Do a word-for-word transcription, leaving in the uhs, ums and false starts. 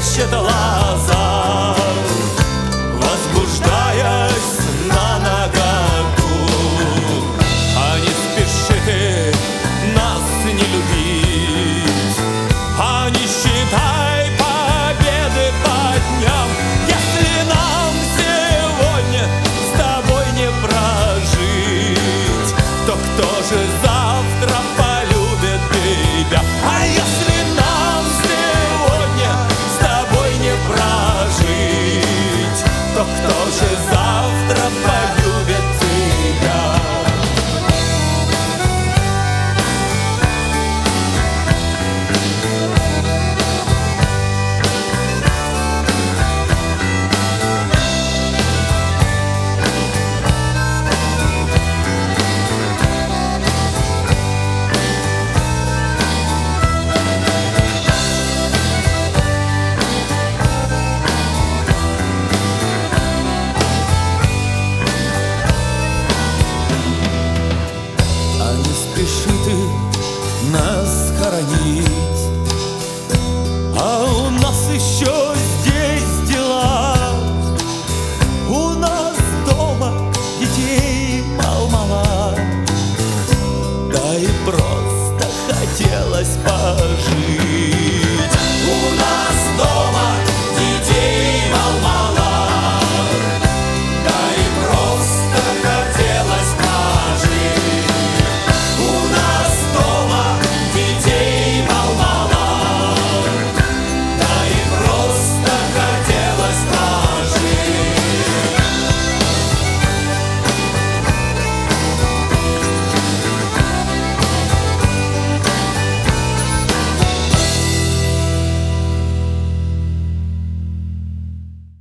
ищет лаза, возбуждаясь на наготу. А не спеши ты нас не любить, а не считай победы по дням. Если нам сегодня с тобой не прожить, то кто же завтра полюбит тебя? А если нам сегодня с тобой не прожить, то кто же завтра полюбит тебя? Спеши ты нас хоронить, а у нас еще здесь дела. У нас дома детей мало-мало, да и просто хотелось пожить.